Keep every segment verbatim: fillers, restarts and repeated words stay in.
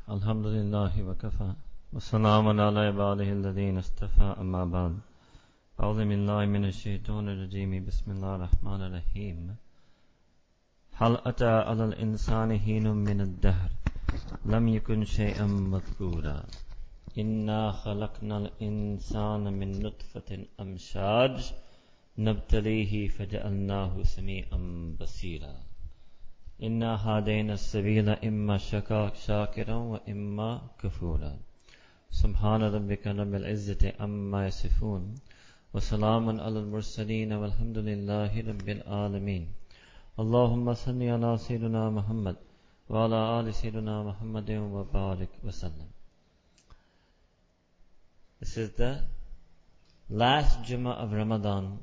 الحمد لله وكفى وسلام على عباده الذين اصطفى أما بعد أعوذ بالله من الشيطان الرجيم بسم الله الرحمن الرحيم هل أتى على الإنسان حين من الدهر لم يكن شيئا مذكورا إنا خلقنا الإنسان من نطفة أمشاج نبتليه فجعلناه سميعا بصيرا إنا هدينا السبيل إما شاكرا وإما كفورا سبحان ربك رب العزة عما يصفون وسلام على المرسلين والحمد لله رب العالمين اللهم صل على سيدنا محمد وعلى آل سيدنا محمد وبارك وسلم. This is the last Jummah of Ramadan.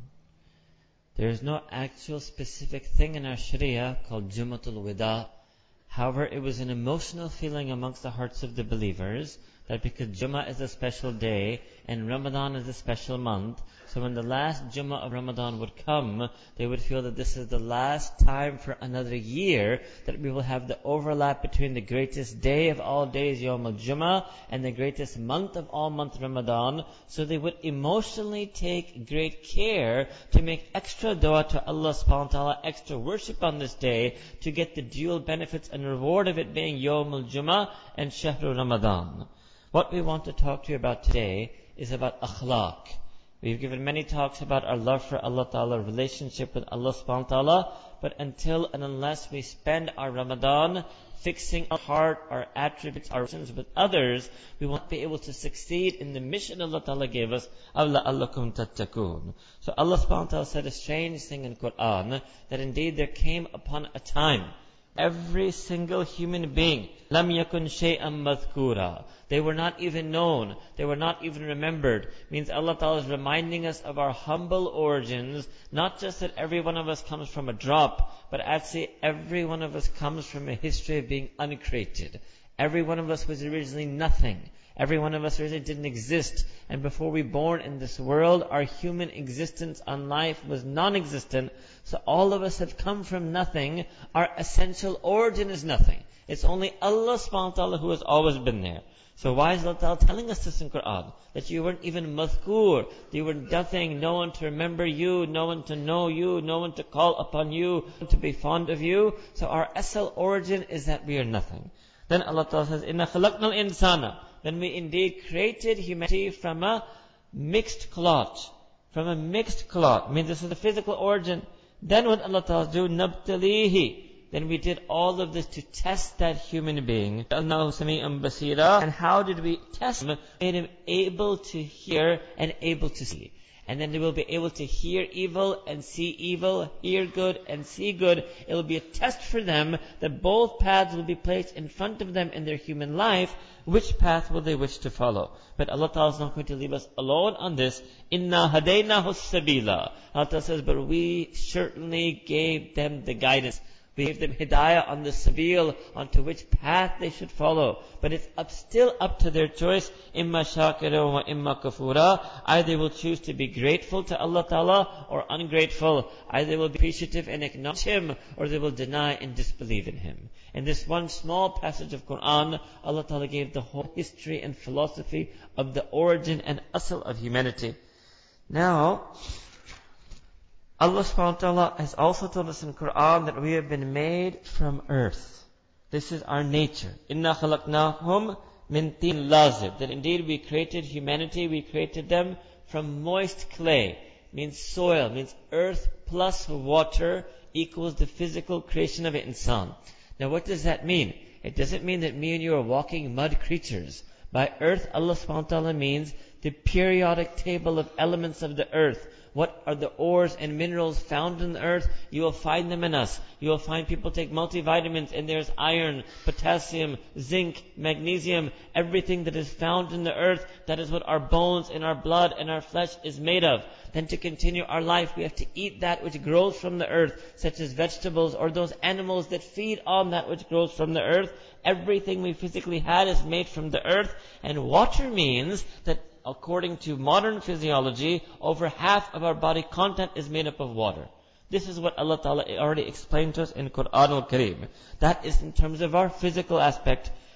There is no actual specific thing in our Sharia called Jummatul Wida. However, it was an emotional feeling amongst the hearts of the believers that because Jummah is a special day and Ramadan is a special month, so when the last Jummah of Ramadan would come, they would feel that this is the last time for another year that we will have the overlap between the greatest day of all days, Yawm al-Jummah, and the greatest month of all month, Ramadan. So they would emotionally take great care to make extra dua to Allah subhanahu wa ta'ala, extra worship on this day to get the dual benefits and reward of it being Yawm al-Jummah and Shahru Ramadan. What we want to talk to you about today is about akhlaq. We've given many talks about our love for Allah Ta'ala, relationship with Allah subhanahu wa ta'ala, but until and unless we spend our Ramadan fixing our heart, our attributes, our relations with others, we won't be able to succeed in the mission Allah Ta'ala gave us, لَعَلَّكُمْ تَتَّقُونَ. So Allah subhanahu wa ta'ala said a strange thing in Quran, that indeed there came upon a time, every single human being, lam yakun shay'an madhkura. They were not even known. They were not even remembered. Means Allah Ta'ala is reminding us of our humble origins. Not just that every one of us comes from a drop, but actually every one of us comes from a history of being uncreated. Every one of us was originally nothing. Every one of us really didn't exist. And before we were born in this world, our human existence on life was non-existent. So all of us have come from nothing. Our essential origin is nothing. It's only Allah subhanahu wa ta'ala who has always been there. So why is Allah ta'ala telling us this in Quran? That you weren't even madhkur, that you were nothing, no one to remember you, no one to know you, no one to call upon you, to be fond of you. So our essential origin is that we are nothing. Then Allah Ta'ala says, Inna khalaqnal insana. Then we indeed created humanity from a mixed cloth. From a mixed cloth. I mean, this is the physical origin. Then what Allah Ta'ala do? Nabtalihi. Then we did all of this to test that human being. And how did we test him? Made him able to hear and able to see. And then they will be able to hear evil and see evil, hear good and see good. It will be a test for them that both paths will be placed in front of them in their human life. Which path will they wish to follow? But Allah Ta'ala is not going to leave us alone on this. Inna hadaynahu sabila. Allah Ta'ala says, but we certainly gave them the guidance. We gave them hidayah on the sabil, onto which path they should follow. But it's up, still up to their choice. Imma shakira wa imma kafura. Either they will choose to be grateful to Allah Ta'ala or ungrateful. Either they will be appreciative and acknowledge Him, or they will deny and disbelieve in Him. In this one small passage of Quran, Allah Ta'ala gave the whole history and philosophy of the origin and asl of humanity. Now, Allah subhanahu wa ta'ala has also told us in Quran that we have been made from earth. This is our nature. Inna khalaqnahum min tin lazib. That indeed we created humanity, we created them from moist clay. Means soil, means earth plus water equals the physical creation of an insan. Now what does that mean? It doesn't mean that me and you are walking mud creatures. By earth, Allah subhanahu wa ta'ala means the periodic table of elements of the earth. What are the ores and minerals found in the earth? You will find them in us. You will find people take multivitamins, and there's iron, potassium, zinc, magnesium, everything that is found in the earth. That is what our bones and our blood and our flesh is made of. Then to continue our life, we have to eat that which grows from the earth, such as vegetables or those animals that feed on that which grows from the earth. Everything we physically had is made from the earth. And water means that according to modern physiology, over half of our body content is made up of water. This is what Allah Ta'ala already explained to us in Quran al-Kareem. That is in terms of our physical aspect.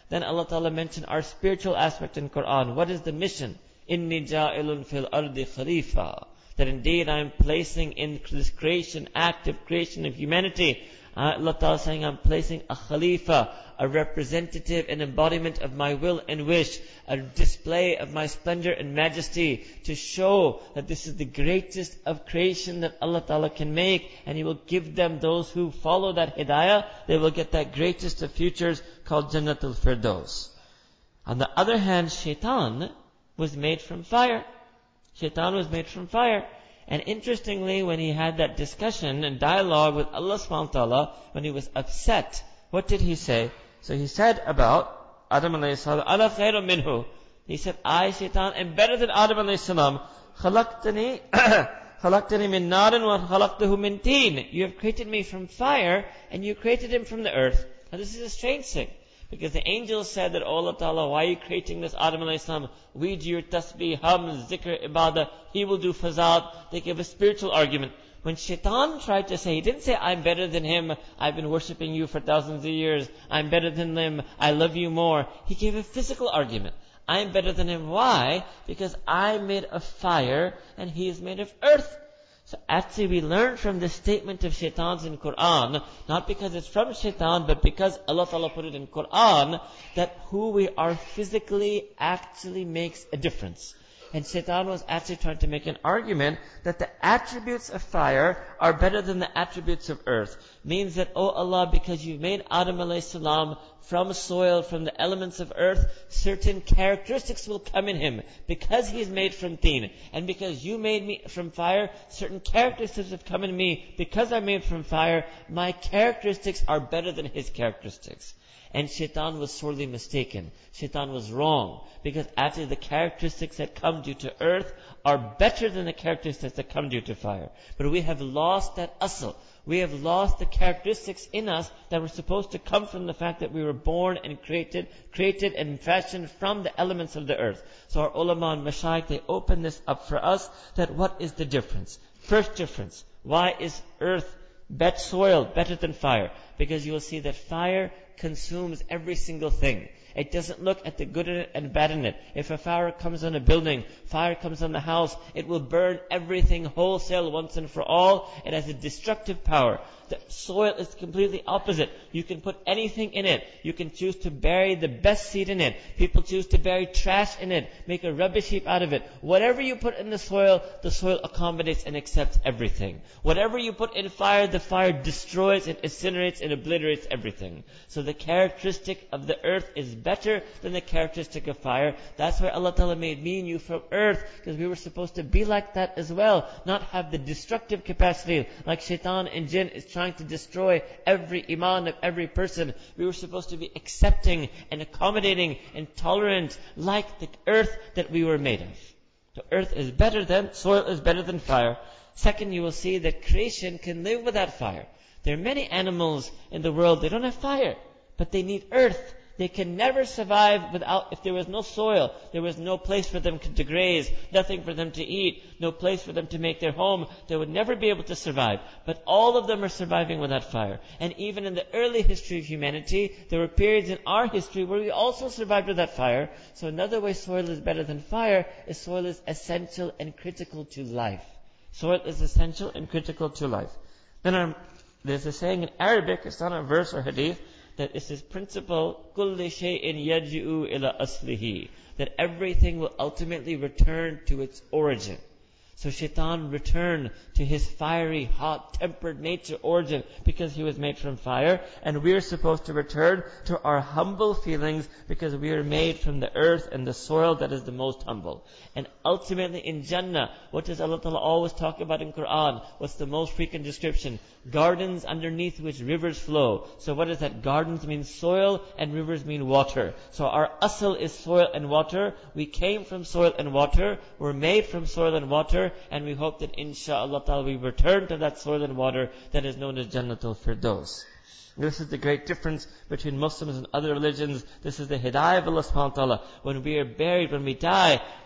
Then Allah Ta'ala mentioned our spiritual aspect in Quran. What is the mission? Inni ja'ilun fil ardi khalifa. That indeed I am placing in this creation, active creation of humanity, uh, Allah Ta'ala is saying I'm placing a khalifa, a representative and embodiment of my will and wish, a display of my splendor and majesty to show that this is the greatest of creation that Allah Ta'ala can make, and He will give them, those who follow that hidayah, they will get that greatest of futures called Jannatul Firdaus. On the other hand, Shaitan was made from fire. Shaitan was made from fire. And interestingly, when he had that discussion and dialogue with Allah subhanahu wa ta'ala, when he was upset, what did he say? So he said about Adam alayhi salam, Ana khayrun minhu. He said, I, Shaitan, am better than Adam alayhi salam. Khalaqtani, khalaqtani min narin wa khalaqtahu min teen. You have created me from fire, and you created him from the earth. Now this is a strange thing. Because the angels said that, oh Allah Ta'ala, why are you creating this Adam alayhi salam? We do your tasbih, hum, zikr, ibadah. He will do fazad. They give a spiritual argument. When Shaitan tried to say, he didn't say, I'm better than him. I've been worshipping you for thousands of years. I'm better than him. I love you more. He gave a physical argument. I'm better than him. Why? Because I'm made of fire and he is made of earth. So actually we learn from this statement of Shaitan's in Quran, not because it's from Shaitan, but because Allah Ta'ala put it in Quran, that who we are physically actually makes a difference. And Shaitan was actually trying to make an argument that the attributes of fire are better than the attributes of earth. Means that, oh Allah, because you made Adam alayhi salam from soil, from the elements of earth, certain characteristics will come in him. Because he is made from teen, and because you made me from fire, certain characteristics have come in me. Because I'm made from fire, my characteristics are better than his characteristics. And Shaitan was sorely mistaken. Shaitan was wrong. Because actually the characteristics that come due to earth are better than the characteristics that come due to fire. But we have lost that asl. We have lost the characteristics in us that were supposed to come from the fact that we were born and created, created and fashioned from the elements of the earth. So our ulama and mashayikh, they open this up for us, that what is the difference? First difference. Why is earth, bet soil, better than fire? Because you will see that fire consumes every single thing. It doesn't look at the good in it and bad in it. If a fire comes on a building, fire comes on the house, it will burn everything wholesale once and for all. It has a destructive power. The soil is completely opposite. You can put anything in it. You can choose to bury the best seed in it. People choose to bury trash in it, make a rubbish heap out of it. Whatever you put in the soil, the soil accommodates and accepts everything. Whatever you put in fire, the fire destroys and incinerates and obliterates everything. So the characteristic of the earth is better than the characteristic of fire. That's why Allah Ta'ala made me and you from earth, because we were supposed to be like that as well. Not have the destructive capacity like Shaitan and Jinn is trying to destroy every iman of every person. We were supposed to be accepting and accommodating and tolerant like the earth that we were made of. The earth is better than, soil is better than fire. Second, you will see that creation can live without fire. There are many animals in the world, they don't have fire, but they need earth. They can never survive without, if there was no soil, there was no place for them to graze, nothing for them to eat, no place for them to make their home, they would never be able to survive. But all of them are surviving without fire. And even in the early history of humanity, there were periods in our history where we also survived without fire. So another way soil is better than fire is soil is essential and critical to life. Soil is essential and critical to life. Then um, there's a saying in Arabic, it's not a verse or hadith, that it's this principle, كُلِّ شَيْءٍ يَرْجِعُ إِلَى أَصْلِهِ, that everything will ultimately return to its origin. So Shaitan returned to his fiery, hot-tempered nature origin because he was made from fire. And we are supposed to return to our humble feelings because we are made from the earth and the soil that is the most humble. And ultimately in Jannah, what does Allah Ta'ala always talk about in Quran? What's the most frequent description? Gardens underneath which rivers flow. So what is that? Gardens mean soil and rivers mean water. So our asl is soil and water. We came from soil and water. We're made from soil and water. And we hope that insha'Allah ta'ala we return to that soil and water that is known as Jannatul Firdaus. This is the great difference between Muslims and other religions. This is the hidayah of Allah subhanahu wa ta'ala. When we are buried, when we die,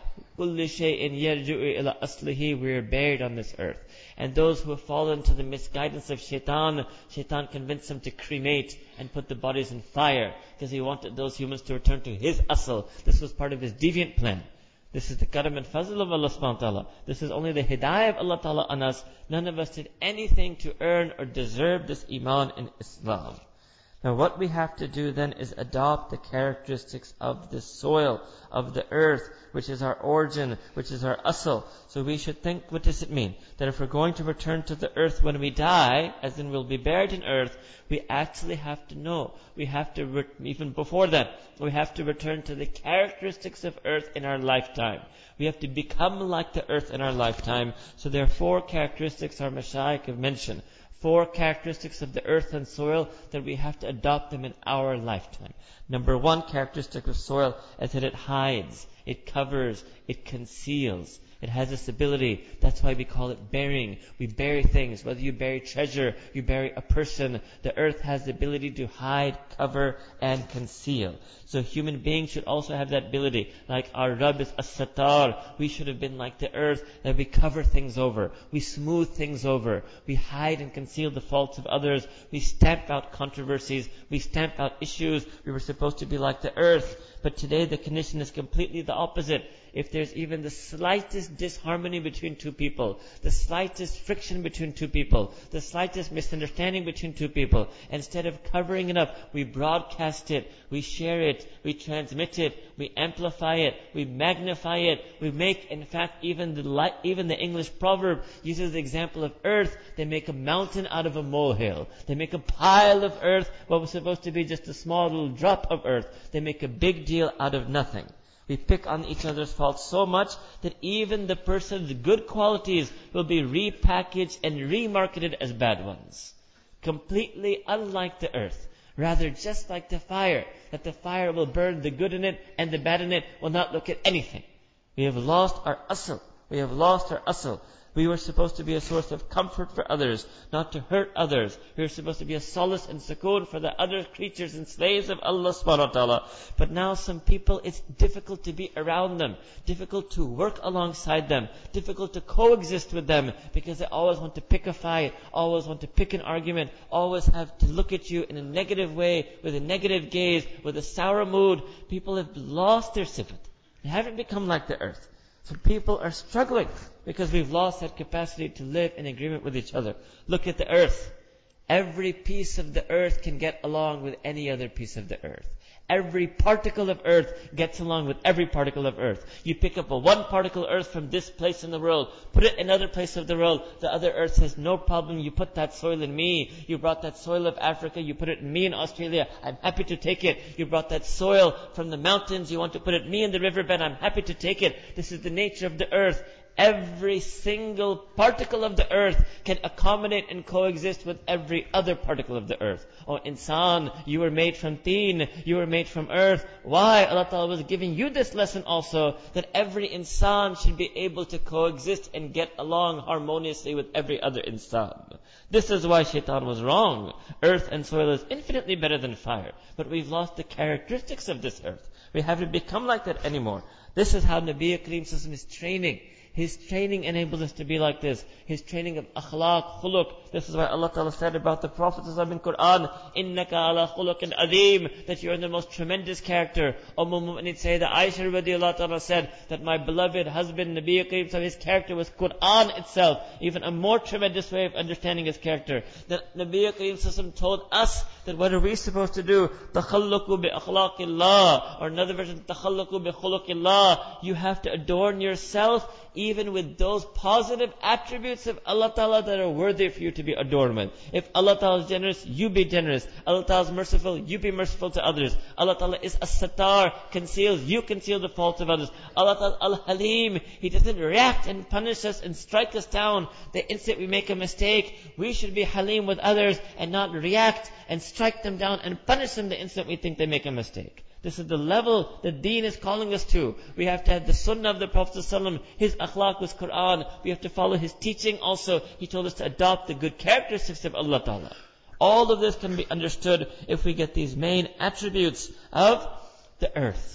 كُلِّ شَيْءٍ يَرْجُعُ إِلَى أَصْلِهِ. We are buried on this earth. And those who have fallen to the misguidance of shaitan, shaitan convinced them to cremate and put the bodies in fire, because he wanted those humans to return to his asl. This was part of his deviant plan. This is the karam and fazl of Allah subhanahu wa ta'ala. This is only the hidayah of Allah ta'ala on us. None of us did anything to earn or deserve this iman in Islam. Now what we have to do then is adopt the characteristics of the soil, of the earth, which is our origin, which is our asl. So we should think, what does it mean? That if we're going to return to the earth when we die, as in we'll be buried in earth, we actually have to know. We have to, re- even before that, we have to return to the characteristics of earth in our lifetime. We have to become like the earth in our lifetime. So there are four characteristics our Mashaykh have mentioned. Four characteristics of the earth and soil that we have to adopt them in our lifetime. Number one characteristic of soil is that it hides, it covers, it conceals. It has this ability. That's why we call it burying. We bury things. Whether you bury treasure, you bury a person. The earth has the ability to hide, cover, and conceal. So human beings should also have that ability. Like our Rabb is as-Sattar. We should have been like the earth, that we cover things over. We smooth things over. We hide and conceal the faults of others. We stamp out controversies. We stamp out issues. We were supposed to be like the earth. But today the condition is completely the opposite. If there's even the slightest disharmony between two people, the slightest friction between two people, the slightest misunderstanding between two people, instead of covering it up, we broadcast it, we share it, we transmit it, we amplify it, we magnify it, we make, in fact, even the li- even the English proverb uses the example of earth. They make a mountain out of a molehill. They make a pile of earth, what was supposed to be just a small little drop of earth. They make a big deal out of nothing. We pick on each other's faults so much that even the person's good qualities will be repackaged and remarketed as bad ones. Completely unlike the earth. Rather just like the fire, that the fire will burn the good in it and the bad in it will not look at anything. We have lost our asl. We have lost our asl. We were supposed to be a source of comfort for others, not to hurt others. We were supposed to be a solace and sukoon for the other creatures and slaves of Allah subhanahu wa ta'ala. But now some people, it's difficult to be around them, difficult to work alongside them, difficult to coexist with them, because they always want to pick a fight, always want to pick an argument, always have to look at you in a negative way, with a negative gaze, with a sour mood. People have lost their sifat. They haven't become like the earth. So people are struggling because we've lost that capacity to live in agreement with each other. Look at the earth. Every piece of the earth can get along with any other piece of the earth. Every particle of earth gets along with every particle of earth. You pick up a one particle earth from this place in the world, put it in another place of the world, the other earth says, no problem, you put that soil in me. You brought that soil of Africa, you put it in me in Australia, I'm happy to take it. You brought that soil from the mountains, you want to put it in me in the riverbed, I'm happy to take it. This is the nature of the earth. Every single particle of the earth can accommodate and coexist with every other particle of the earth. Oh, insan, you were made from teen, you were made from earth. Why? Allah Ta'ala was giving you this lesson also, that every insan should be able to coexist and get along harmoniously with every other insan. This is why shaitan was wrong. Earth and soil is infinitely better than fire. But we've lost the characteristics of this earth. We haven't become like that anymore. This is how Nabi Kareem Sallallahu Alaihi Wasallam is training. His training enables us to be like this. His training of akhlaq, khuluq. This is why Allah Ta'ala said about the Prophet in Quran, Innaka ala khuluqin azeem, that you are the most tremendous character. Umm al-Mu'mineen say that Aisha radiallahu ta'ala said that my beloved husband, Nabi Kareem, his character was Quran itself. Even a more tremendous way of understanding his character. That Nabi Kareem told us that what are we supposed to do? Takhalluqu bi akhlaqillah. Or another version, Takhalluqu bi khuluqillah. You have to adorn yourself even with those positive attributes of Allah Ta'ala that are worthy for you to be adornment. If Allah Ta'ala is generous, you be generous. Allah Ta'ala is merciful, you be merciful to others. Allah Ta'ala is as-Sattar, conceals, you conceal the faults of others. Allah Ta'ala al-Halim, He doesn't react and punish us and strike us down the instant we make a mistake. We should be Halim with others and not react and strike them down and punish them the instant we think they make a mistake. This is the level that Deen is calling us to. We have to have the Sunnah of the Prophet ﷺ. His akhlaq was Quran. We have to follow his teaching also. He told us to adopt the good characteristics of Allah Ta'ala. All of this can be understood if we get these main attributes of the earth.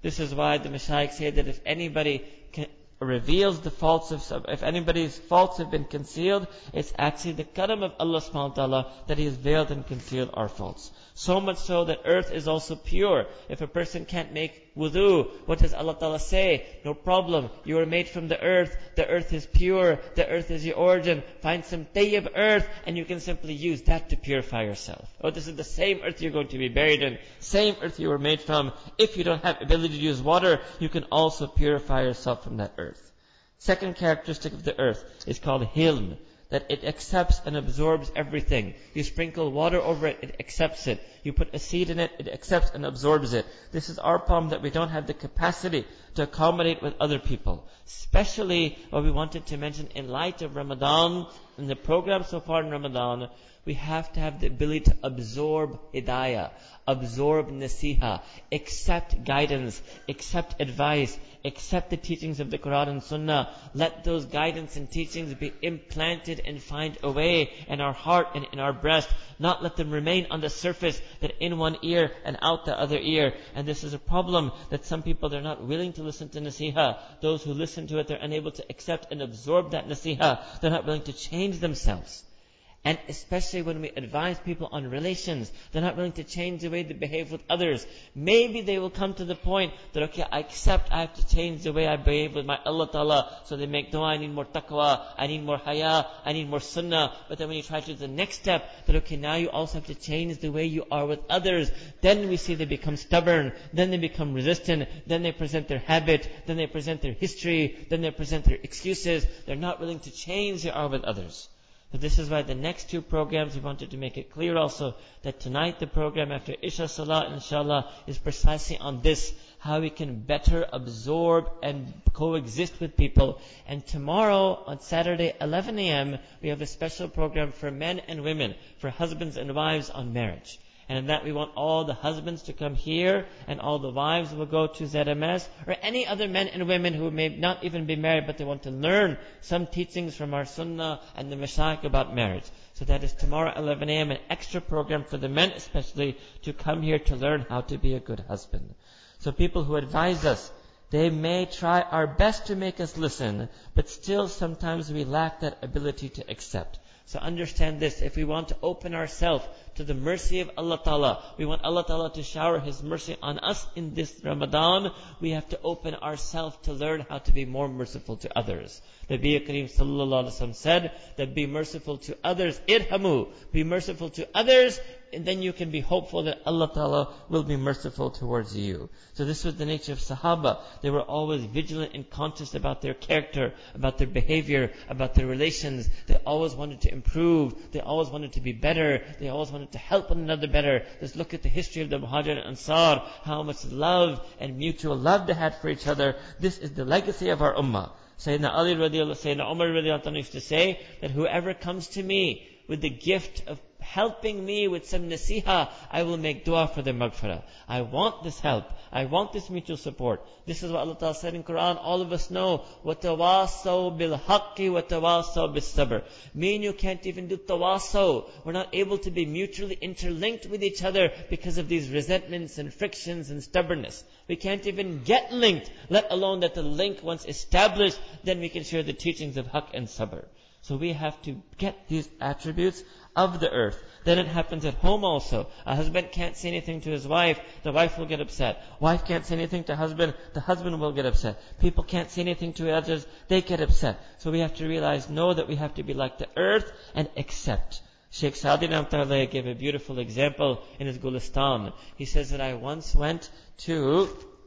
This is why the Mashaykh say that if anybody can, reveals the faults of, if anybody's faults have been concealed, it's actually the karam of Allah subhanahu wa ta'ala that He has veiled and concealed our faults. So much so that earth is also pure. If a person can't make wudu, what does Allah ta'ala say? No problem. You were made from the earth. The earth is pure. The earth is your origin. Find some tayyib earth and you can simply use that to purify yourself. Oh, this is the same earth you're going to be buried in. Same earth you were made from. If you don't have ability to use water, you can also purify yourself from that earth. Second characteristic of the earth is called hilm. That it accepts and absorbs everything. You sprinkle water over it, it accepts it. You put a seed in it, it accepts and absorbs it. This is our problem, that we don't have the capacity to accommodate with other people. Especially what we wanted to mention in light of Ramadan, in the program so far in Ramadan, we have to have the ability to absorb hidayah, absorb nasiha, accept guidance, accept advice, accept the teachings of the Quran and Sunnah. Let those guidance and teachings be implanted and find a way in our heart and in our breast. Not let them remain on the surface, that in one ear and out the other ear. And this is a problem, that some people, they're not willing to listen to nasiha. Those who listen to it, they're unable to accept and absorb that nasiha. They're not willing to change themselves. And especially when we advise people on relations, they're not willing to change the way they behave with others. Maybe they will come to the point that, okay, I accept I have to change the way I behave with my Allah Ta'ala. So they make dua, I need more taqwa, I need more haya, I need more sunnah. But then when you try to do the next step, that okay, now you also have to change the way you are with others. Then we see they become stubborn, then they become resistant, then they present their habit, then they present their history, then they present their excuses. They're not willing to change they are with others. So this is why the next two programs, we wanted to make it clear also that tonight the program after Isha Salah, inshallah, is precisely on this, how we can better absorb and coexist with people. And tomorrow on Saturday, eleven a.m., we have a special program for men and women, for husbands and wives on marriage. And in that we want all the husbands to come here, and all the wives will go to Z M S, or any other men and women who may not even be married, but they want to learn some teachings from our sunnah and the Mashaykh about marriage. So that is tomorrow eleven a.m., an extra program for the men especially, to come here to learn how to be a good husband. So people who advise us, they may try our best to make us listen, but still sometimes we lack that ability to accept. So understand this, if we want to open ourselves to the mercy of Allah Ta'ala, we want Allah Ta'ala to shower His mercy on us in this Ramadan, we have to open ourselves to learn how to be more merciful to others. The Nabi Kareem Sallallahu Alaihi Wasallam said that be merciful to others, irhamu, be merciful to others, and then you can be hopeful that Allah Ta'ala will be merciful towards you. So this was the nature of Sahaba. They were always vigilant and conscious about their character, about their behavior, about their relations. They always wanted to improve. They always wanted to be better. They always wanted to help one another better. Just look at the history of the Muhajir and Ansar, how much love and mutual love they had for each other. This is the legacy of our ummah. Sayyidina Ali radiallahu, Sayyidina Umar radiallahu anhu used to say that whoever comes to me with the gift of helping me with some nasiha, I will make dua for their maghfirah. I want this help. I want this mutual support. This is what Allah Ta'ala said in Quran. All of us know, وَتَوَاصَوْا بِالْحَقِّ وَتَوَاصَوْا بِالصَّبْرِ. Me and you can't even do tawasaw. We're not able to be mutually interlinked with each other because of these resentments and frictions and stubbornness. We can't even get linked, let alone that the link once established, then we can share the teachings of haqq and sabr. So we have to get these attributes of the earth. Then it happens at home also. A husband can't say anything to his wife, the wife will get upset. Wife can't say anything to husband, the husband will get upset. People can't say anything to others, they get upset. So we have to realize, know that we have to be like the earth and accept. Sheikh Saadi Rahmatullah gave a beautiful example in his Gulistan. He says that I once went to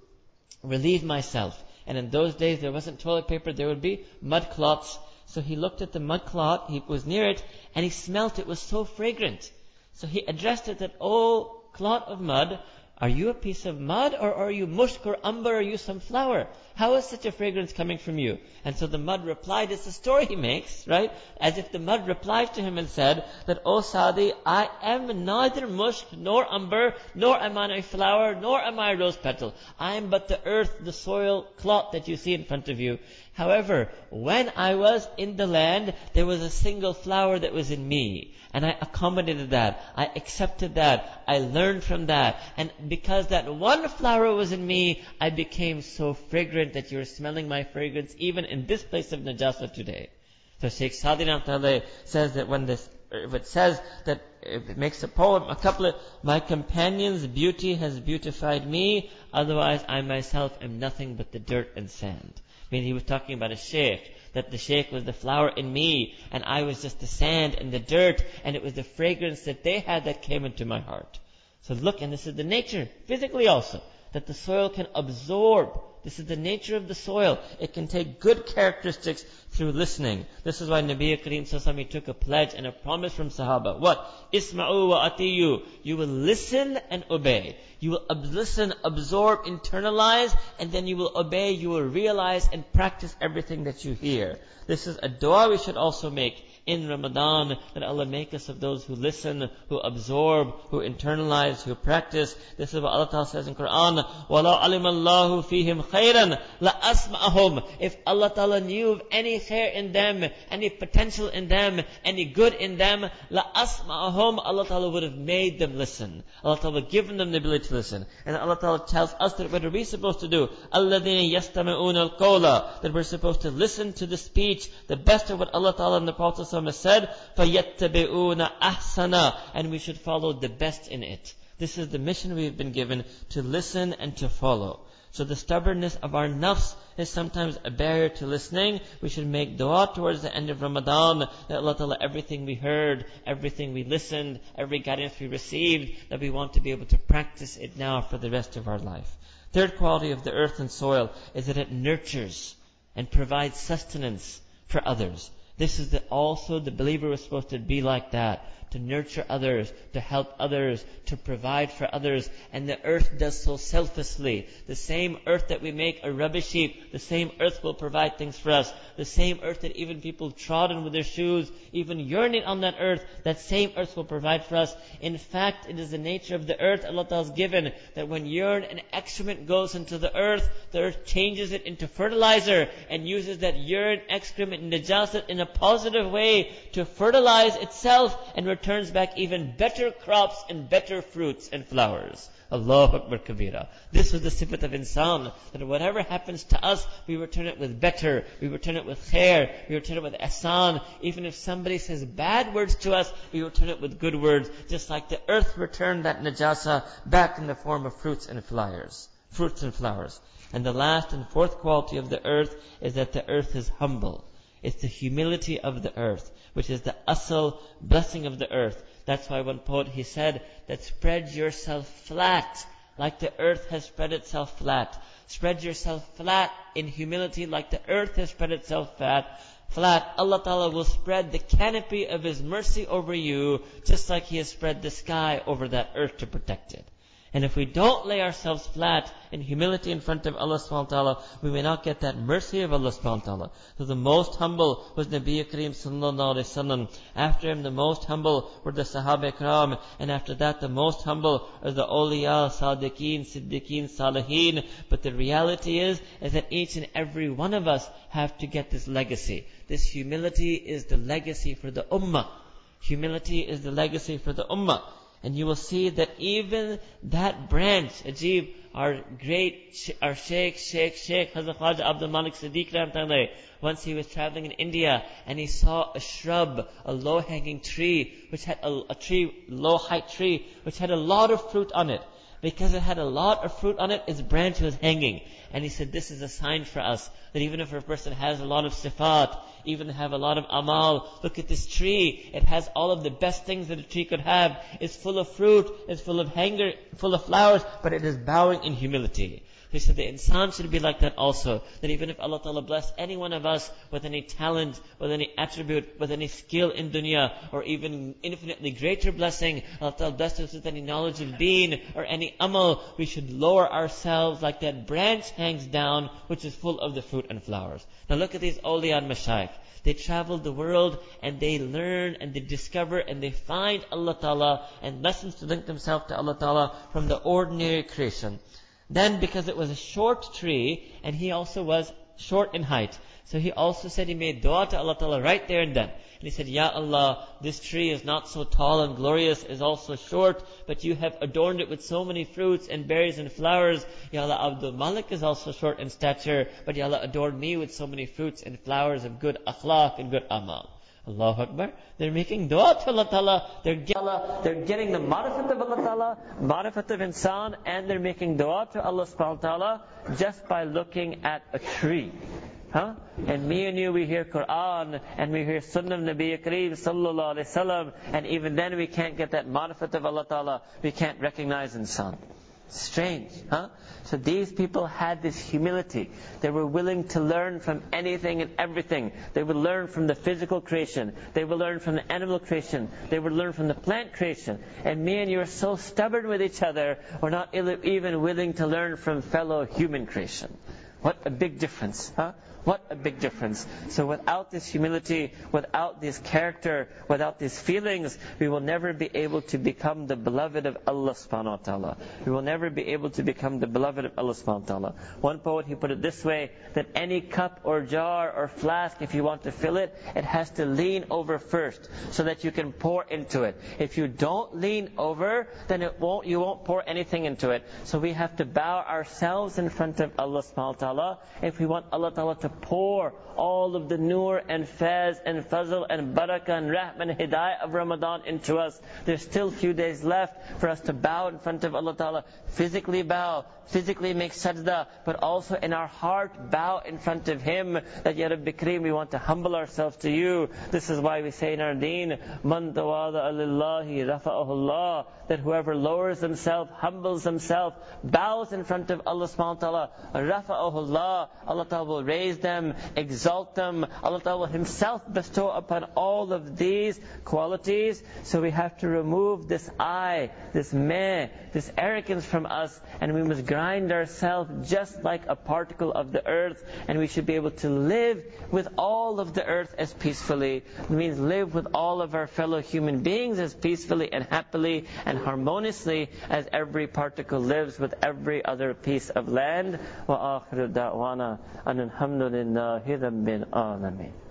relieve myself. And in those days there wasn't toilet paper, there would be mud cloths. So he looked at the mud cloth, he was near it, and he smelt it was so fragrant. So he addressed it that, oh, cloth of mud, are you a piece of mud, or are you mushk or amber, or are you some flower? How is such a fragrance coming from you? And so the mud replied, it's a story he makes, right? As if the mud replied to him and said that, oh Saadi, I am neither mushk, nor amber, nor am I a flower, nor am I a rose petal. I am but the earth, the soil, cloth that you see in front of you. However, when I was in the land, there was a single flower that was in me. And I accommodated that. I accepted that. I learned from that. And because that one flower was in me, I became so fragrant that you're smelling my fragrance even in this place of Najasa today. So Shaykh Sadi Rahmatullah says that when this, if it says that, if it makes a poem, a couplet, my companion's beauty has beautified me, otherwise I myself am nothing but the dirt and sand. I mean, he was talking about a shaykh, that the shaykh was the flower in me, and I was just the sand and the dirt, and it was the fragrance that they had that came into my heart. So look, and this is the nature, physically also, that the soil can absorb. This is the nature of the soil. It can take good characteristics through listening. This is why Nabi Kareem Sallallahu Alaihi Wasallam took a pledge and a promise from Sahaba. What? Isma'u wa atiyu. You will listen and obey. You will ab- listen, absorb, internalize, and then you will obey. You will realize and practice everything that you hear. This is a dua we should also make in Ramadan, that Allah make us of those who listen, who absorb, who internalize, who practice. This is what Allah Ta'ala says in Quran, وَلَوْ عَلِمَ اللَّهُ فِيهِمْ خَيْرًا لَأَسْمَعَهُمْ. If Allah Ta'ala knew of any khair in them, any potential in them, any good in them, لَأَسْمَعَهُمْ, Allah Ta'ala would have made them listen. Allah Ta'ala would have given them the ability to listen. And Allah Ta'ala tells us that what are we supposed to do? الَّذِينَ يَسْتَمِعُونَ الْقَوْلَ, that we're supposed to listen to the speech, the best of what Allah Ta'ala and the Prophet has said, فَيَتَّبِعُونَ أَحْسَنَ, and we should follow the best in it. This is the mission we've been given, to listen and to follow. So the stubbornness of our nafs is sometimes a barrier to listening. We should make dua towards the end of Ramadan, that Allah Ta'ala, everything we heard, everything we listened, every guidance we received, that we want to be able to practice it now for the rest of our life. Third quality of the earth and soil is that it nurtures and provides sustenance for others. This is the, also the believer was supposed to be like that, to nurture others, to help others, to provide for others. And the earth does so selflessly. The same earth that we make a rubbish heap, the same earth will provide things for us. The same earth that even people trodden with their shoes, even yearning on that earth, that same earth will provide for us. In fact, it is the nature of the earth Allah Ta'ala has given, that when urine and excrement goes into the earth, the earth changes it into fertilizer and uses that urine, excrement, and najasat in a positive way to fertilize itself, and returns back even better crops and better fruits and flowers. Allahu Akbar Kabira. This was the sifat of insan, that whatever happens to us, we return it with better, we return it with khair, we return it with ihsan. Even if somebody says bad words to us, we return it with good words, just like the earth returned that najasa back in the form of fruits and flowers. Fruits and flowers. And the last and fourth quality of the earth is that the earth is humble. It's the humility of the earth, which is the asal blessing of the earth. That's why one poet, he said that spread yourself flat like the earth has spread itself flat. Spread yourself flat in humility like the earth has spread itself flat. Flat. Allah Ta'ala will spread the canopy of His mercy over you, just like He has spread the sky over that earth to protect it. And if we don't lay ourselves flat in humility in front of Allah subhanahu wa ta'ala, we may not get that mercy of Allah subhanahu wa ta'ala. So the most humble was Nabi Kareem sallallahu alayhi wa sallam. After him, the most humble were the Sahaba Ikram. And after that, the most humble are the awliya, sadiqeen, siddiqeen, salihin. But the reality is, is that each and every one of us have to get this legacy. This humility is the legacy for the ummah. Humility is the legacy for the ummah. And you will see that even that branch, Ajib, our great, our Sheikh, Sheikh, Sheikh, Hazrat Khwaja Abdul Malik Siddiq Rahmatullah, once he was traveling in India, and he saw a shrub, a low-hanging tree, which had a, a tree, low-height tree, which had a lot of fruit on it. Because it had a lot of fruit on it, its branch was hanging. And he said, this is a sign for us, that even if a person has a lot of sifat, even have a lot of amal, look at this tree. It has all of the best things that a tree could have. It's full of fruit, it's full of hanger, full of flowers, but it is bowing in humility. He said the insan should be like that also. That even if Allah Ta'ala blessed any one of us with any talent, with any attribute, with any skill in dunya, or even infinitely greater blessing, Allah Ta'ala blessed us with any knowledge of deen, or any amal, we should lower ourselves like that branch hangs down, which is full of the fruit and flowers. Now look at these awliya and mashayikh. They travel the world and they learn and they discover and they find Allah Ta'ala and lessons to link themselves to Allah Ta'ala from the ordinary creation. Then because it was a short tree, and he also was short in height. So he also said he made dua to Allah Ta'ala right there and then. And he said, Ya Allah, this tree is not so tall and glorious, is also short, but you have adorned it with so many fruits and berries and flowers. Ya Allah, Abdul Malik is also short in stature, but Ya Allah, adorn me with so many fruits and flowers of good akhlaq and good amal. Allahu Akbar. They're making dua to Allah Ta'ala. They're, get, they're getting the marifat of Allah Ta'ala, marifat of insan, and they're making dua to Allah Subhanahu wa Ta'ala just by looking at a tree. Huh? And me and you, we hear Quran, and we hear Sunnah of Nabi Kareem Sallallahu Alaihi Wasallam, and even then we can't get that marifat of Allah Ta'ala. We can't recognize insan. Strange, huh? So these people had this humility. They were willing to learn from anything and everything. They would learn from the physical creation. They would learn from the animal creation. They would learn from the plant creation. And me and you are so stubborn with each other, we're not even willing to learn from fellow human creation. What a big difference, huh? What a big difference. So without this humility, without this character, without these feelings, we will never be able to become the beloved of Allah subhanahu wa ta'ala. We will never be able to become the beloved of Allah subhanahu wa ta'ala. One poet, he put it this way, that any cup or jar or flask, if you want to fill it, it has to lean over first, so that you can pour into it. If you don't lean over, then it won't, you won't pour anything into it. So we have to bow ourselves in front of Allah subhanahu wa ta'ala, if we want Allah ta'ala to pour all of the nur and faiz and fazl and barakah and rahm and hidayah of Ramadan into us. There's still a few days left for us to bow in front of Allah Ta'ala. Physically bow, physically make sajda, but also in our heart bow in front of Him. That Ya Rabbi Kareem, we want to humble ourselves to You. This is why we say in our deen, Man tawada'a lillahi rafa'ahu Allah, that whoever lowers himself, humbles himself, bows in front of Allah subhanahu wa ta'ala, rafa'ahu Allah, Allah Ta'ala will raise them, exalt them. Allah Ta'ala will Himself bestow upon all of these qualities. So we have to remove this I, this meh, this arrogance from us, and we must grind ourselves just like a particle of the earth, and we should be able to live with all of the earth as peacefully. It means live with all of our fellow human beings as peacefully and happily and harmoniously as every particle lives with every other piece of land. Wa akhiru da'wana an alhamdulillahi rabbil alamin.